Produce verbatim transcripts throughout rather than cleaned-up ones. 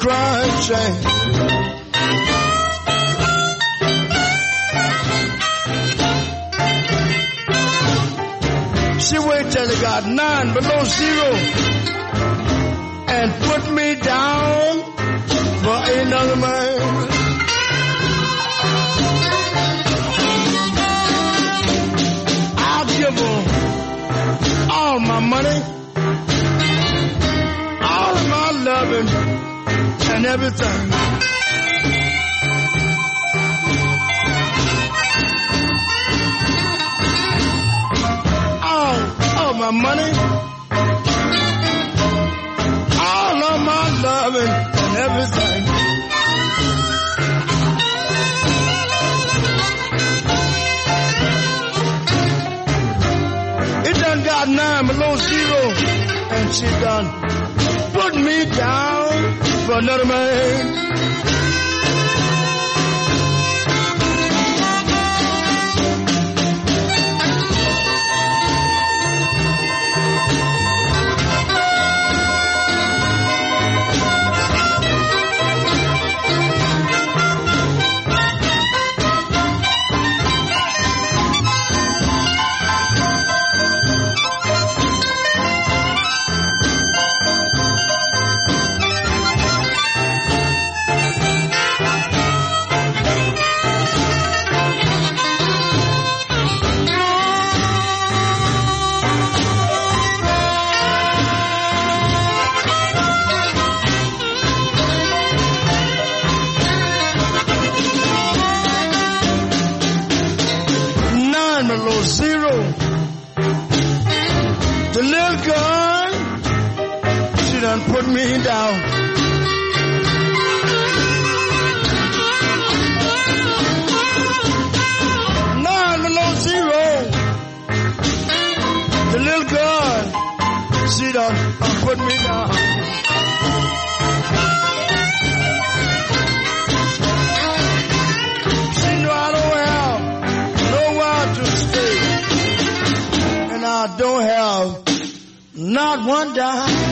crying shame. She waited till it got nine below zero and put me down for another man. I'll give her all my money, all of my loving and everything. All of my money, all of my loving and everything. It done got nine below zero, and she done put me down for another man. Zero. The little girl, she done put me down. Nine below zero. The little girl, she done uh, put me down. She knew I don't have nowhere to stay. I don't have not one dime.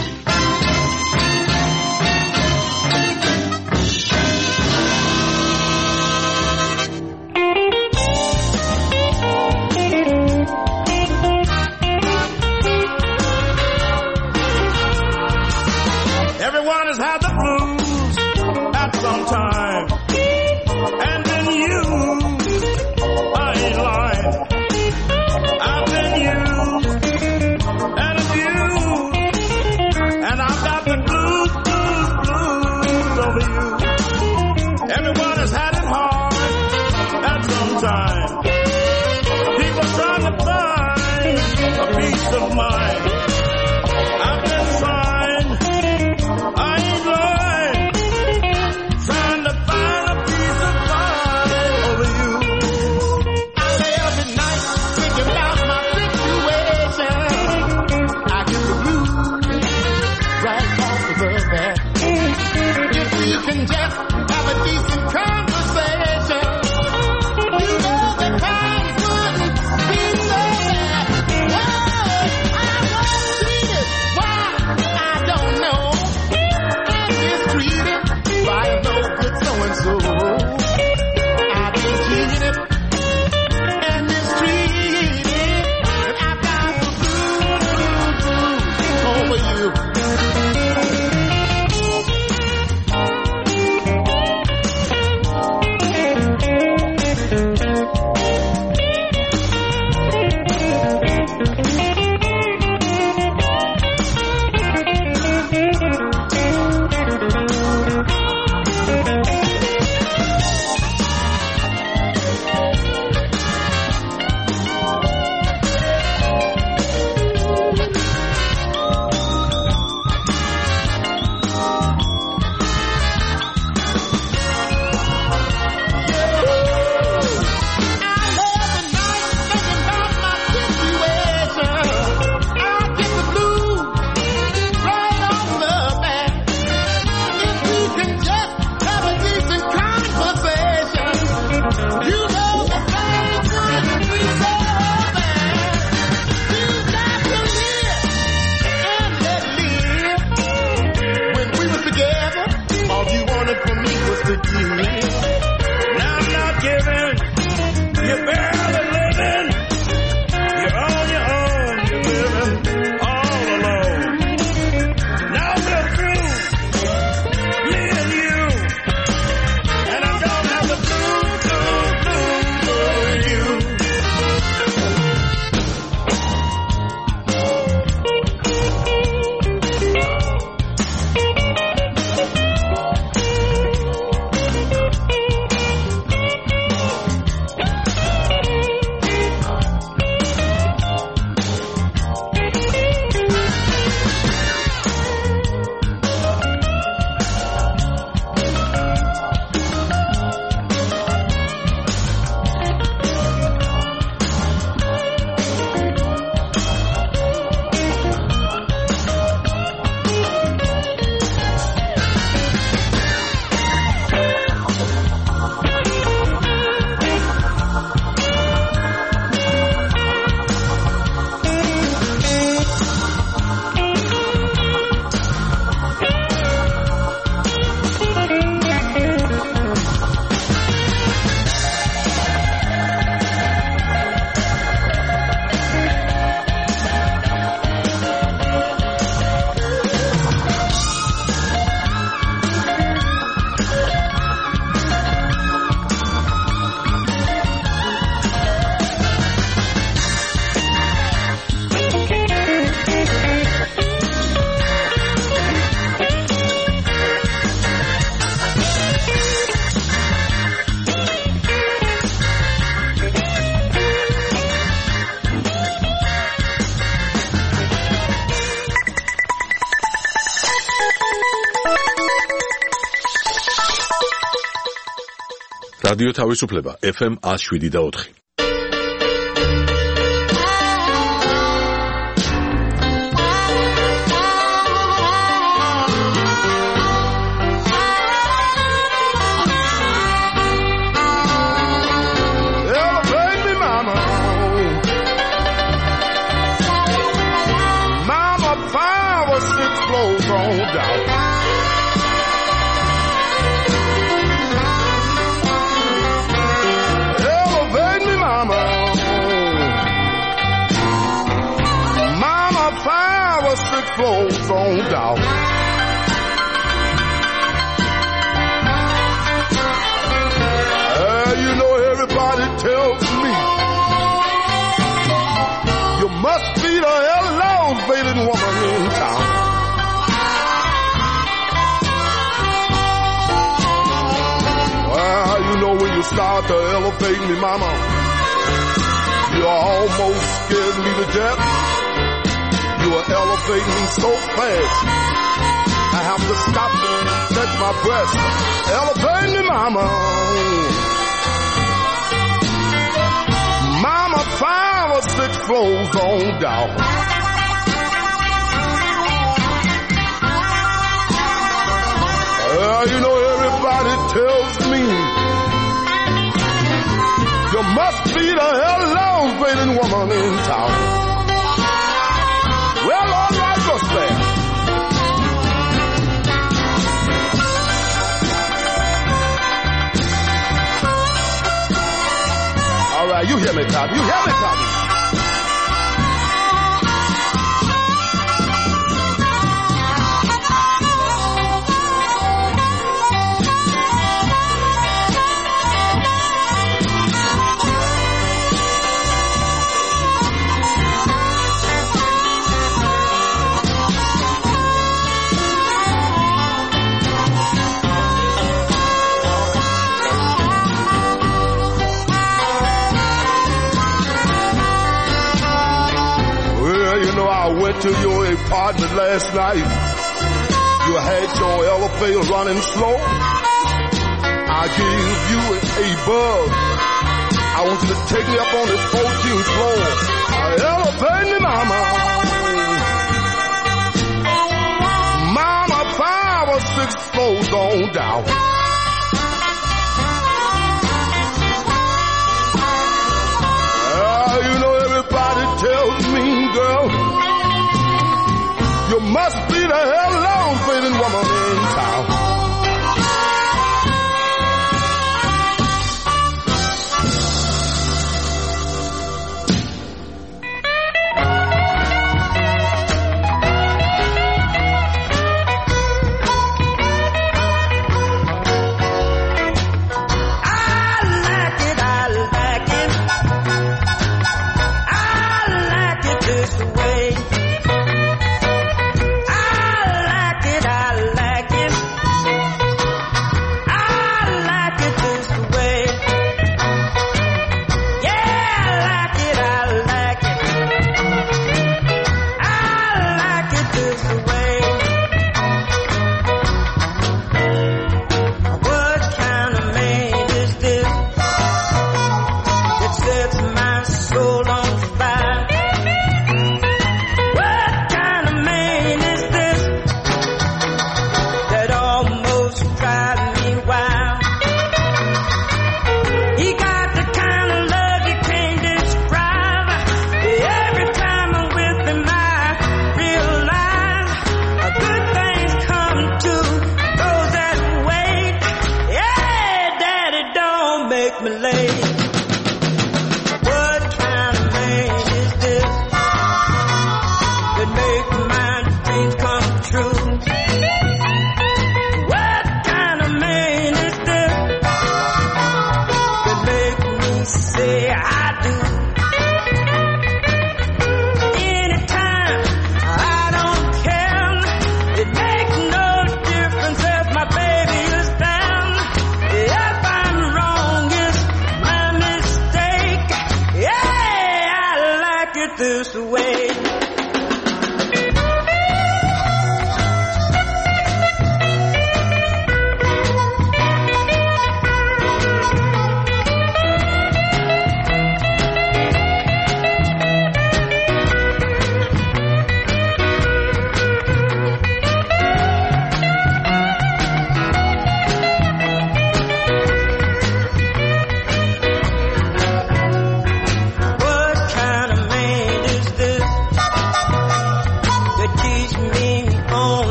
Everyone has had the blues at some time, and then you, I ain't lying. I've been used and abused, and I've got the blues, blues, blues over you. Everyone has had it hard at some time. People trying to find a peace of mind. I've been trying, I ain't lying, trying to find a peace of mind over you. I lay every night thinking about my situation. I get the blues right off the bed. If we can just have a decent conversation, you know the times wouldn't be so bad. Oh, I was treated, why, I don't know. I'm mistreated by a no good so-and-so. I've been cheated and mistreated, and I've got the blues over you. რადიო თავისუფლება ეფ ემ one oh seven და four. Flows on down. Uh, you know, everybody tells me you must be the elevated woman in town. Well, you know, when you start to elevate me, mama, you almost scared me to death. You are elevating me so fast, I have to stop and catch my breath. Elevate me, mama. Mama, five or six floors on down. Well, you know, everybody tells me you must be the elevated woman in town. Well, all right, just there. All right, you hear me, Tommy. You hear me, Tommy. I went to your apartment last night. You had your elevator running slow. I gave you a bug. I want you to take me up on this fourteenth floor. Elevate me, mama. Mama, five or six floors on down. Uh, you know, everybody tells me, girl, you must be the elevated woman in town.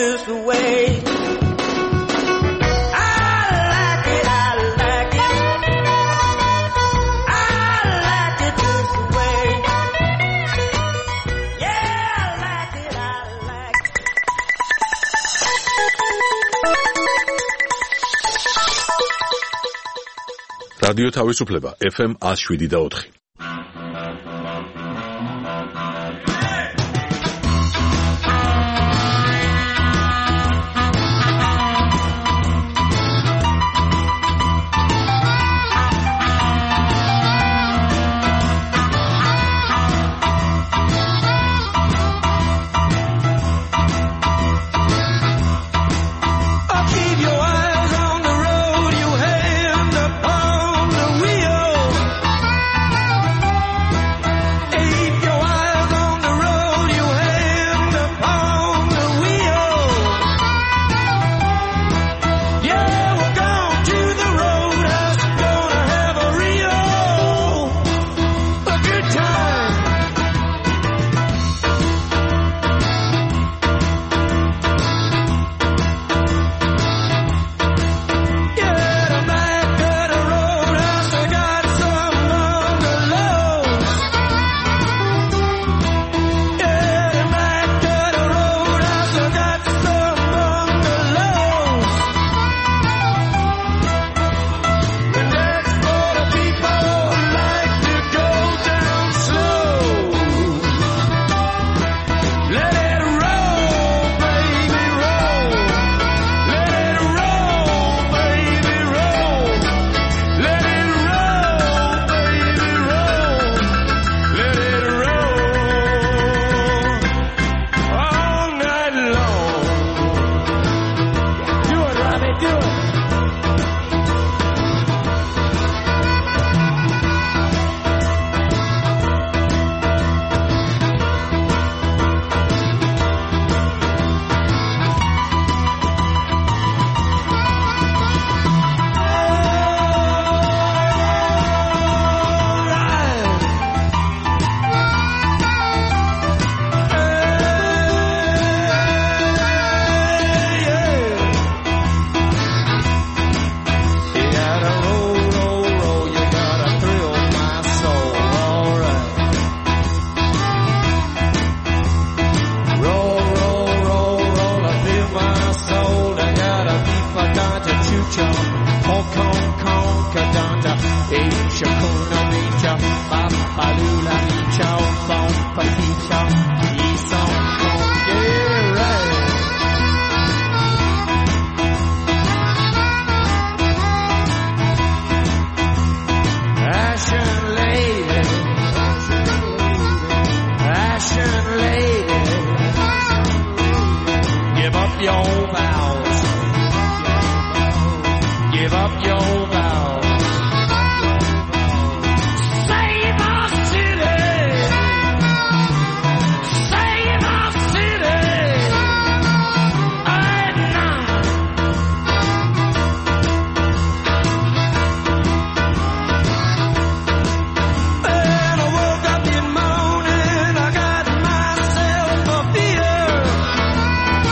this way. რადიო თავისუფლება ეფ ემ one oh seven და four.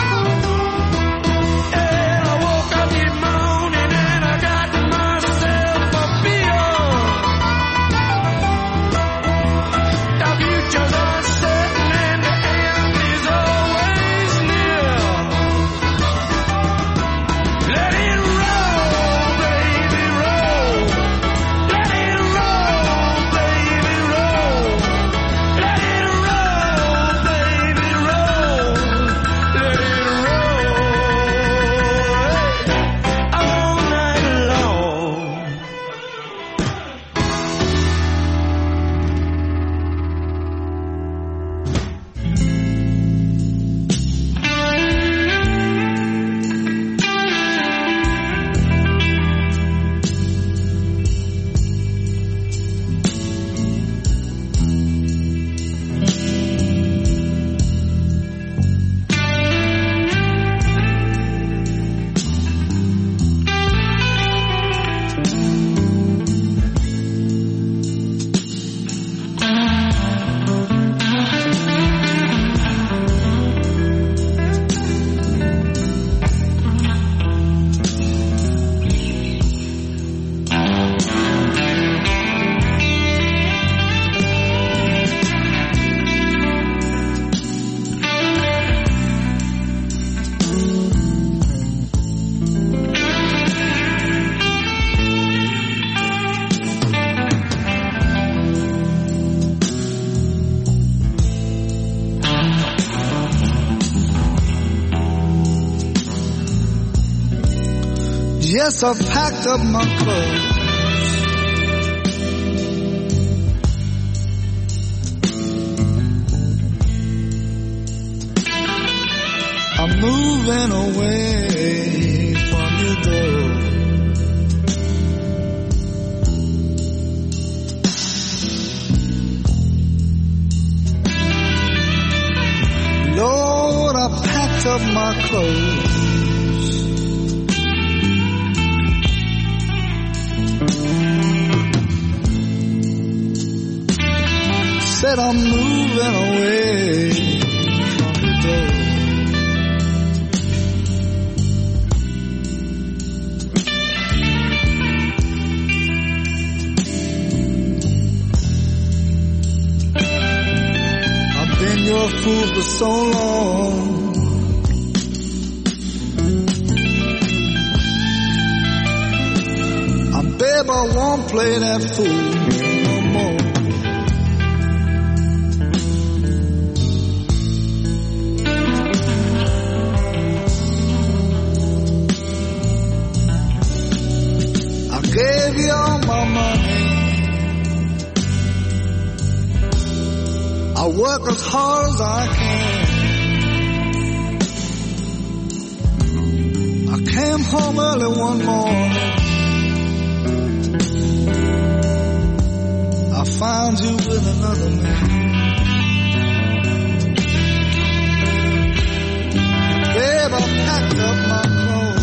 Myself Yes, I packed up my clothes. I'm moving away from your door. Lord, I packed up my clothes. Said I'm moving away from the door. I've been your fool for so long. I babe, I won't play that fool no more. Gave you all my money. I work as hard as I can. I came home early one morning. I found you with another man. Babe, I packed up my clothes.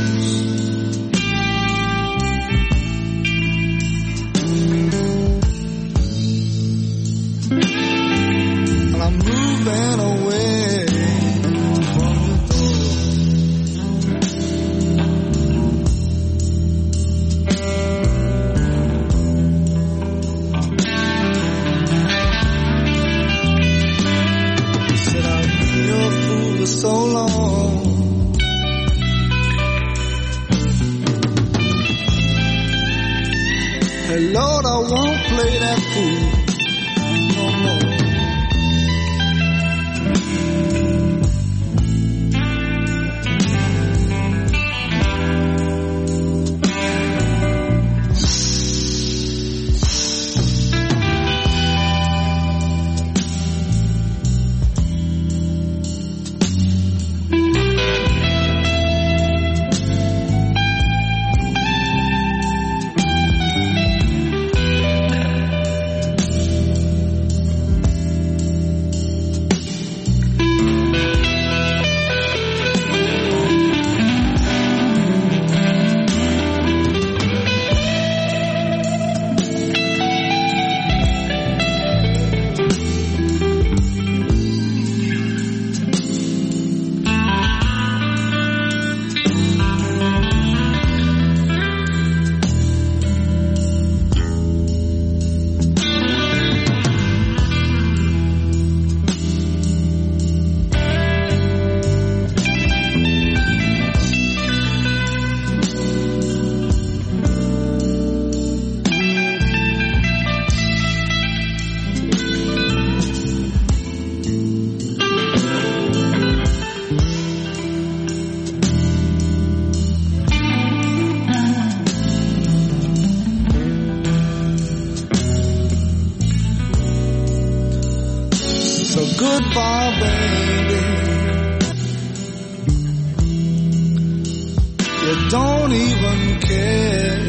I'm moving away from the door. Said I've been your fool for so long. Hey Lord, I won't play that fool no more. Goodbye, baby. You don't even care.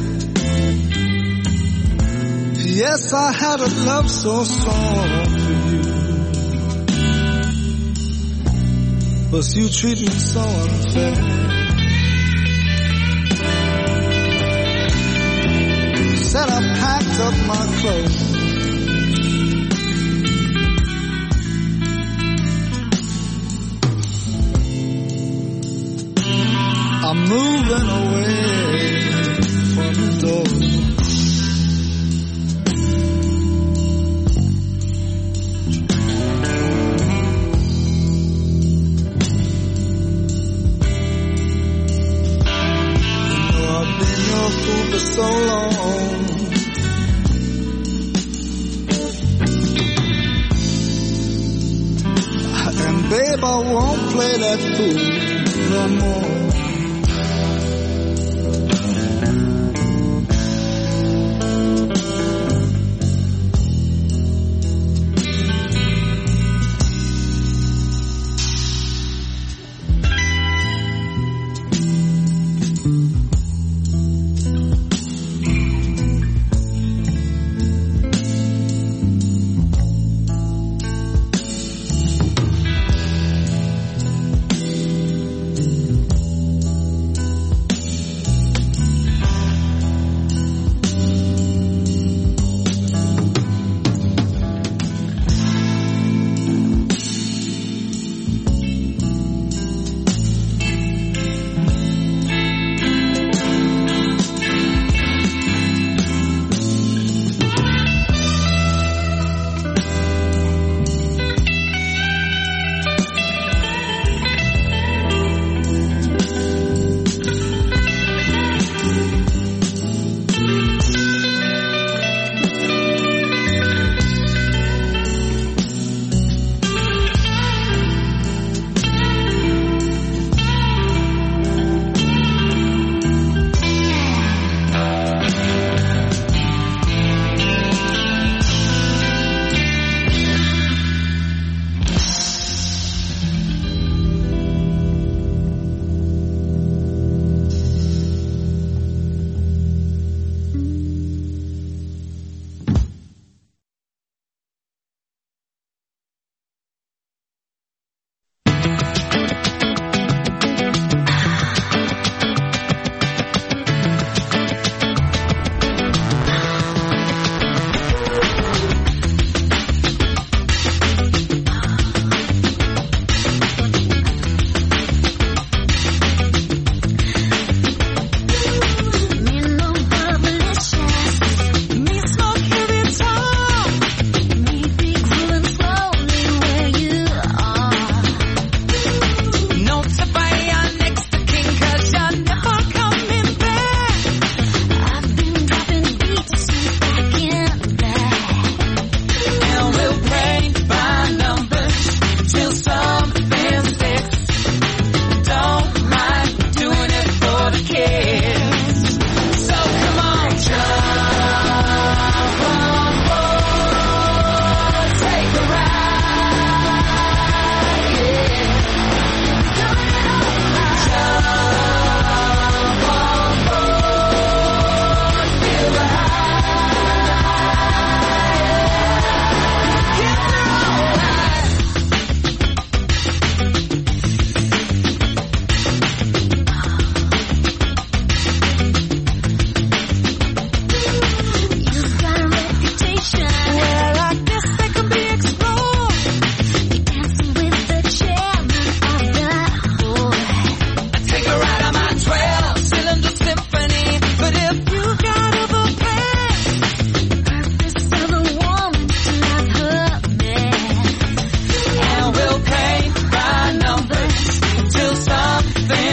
Yes, I had a love so strong for you, but you treat me so unfair. Said I packed up my clothes. I'm moving away from the door. You know I've been your fool for so long. And babe, I won't play that fool no more.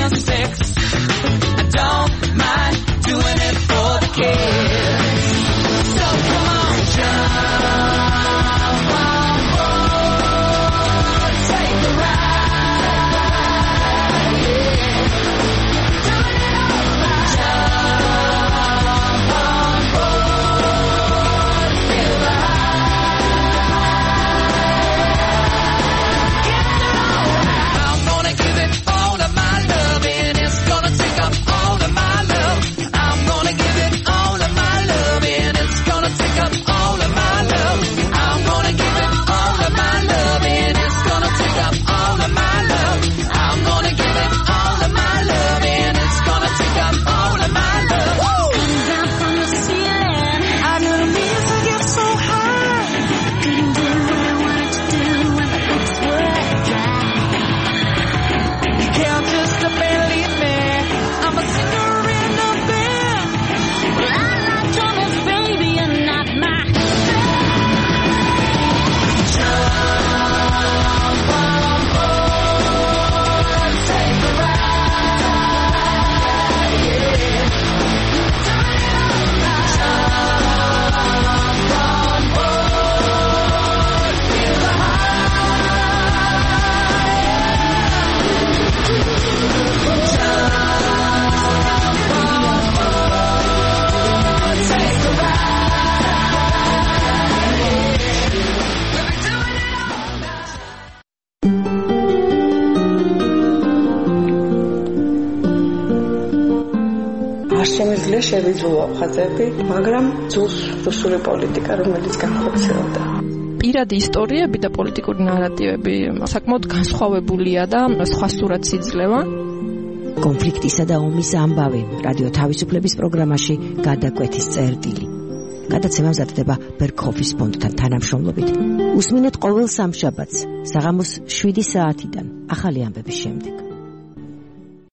real sex. I don't mind doing it for the kids. So come on, jump on board, take a ride, yeah. Doing it all right. Jump on board, feel the high. Get it all right. I'm gonna give it all of my love, and it's gonna take up all of my love. I'm gonna give it all of my love, and it's gonna take up all of my love. I'm gonna give it all of my love, and it's gonna take up all of my love. I'm gonna give it all of my love, and it's gonna take up all of my love. Coming down from the ceiling, I knew the beats would get so high. Couldn't do what I wanted to do when the lights were dry. You can't just believe me. I'm a singer in a band. Well, I like drummers, baby, and not my Jump on board, take a ride, yeah. Doing it all right. Jump on board, feel the high. Jump on board, take a ride, yeah. We'll be doing it all night. არ შემიძლია შევიძულო ხაზები, მაგრამ ძულს რუსული პოლიტიკა, რომელიც განხორციელდა. პირადი ისტორიები და პოლიტიკური ნარატივები საკმაოდ განსხვავებულია და სხვა სურათს იძლევა. კონფლიქტისა და ომის ამბავი რადიო თავისუფლების პროგრამაში გადაკვეთის წერტილი. გადაცემა მზადდება ბერქოფის ფონდთან თანამშრომლობით. უსმინეთ ყოველ სამშაბათს საღამოს შვიდი საათიდან ახალი ამბების შემდეგ.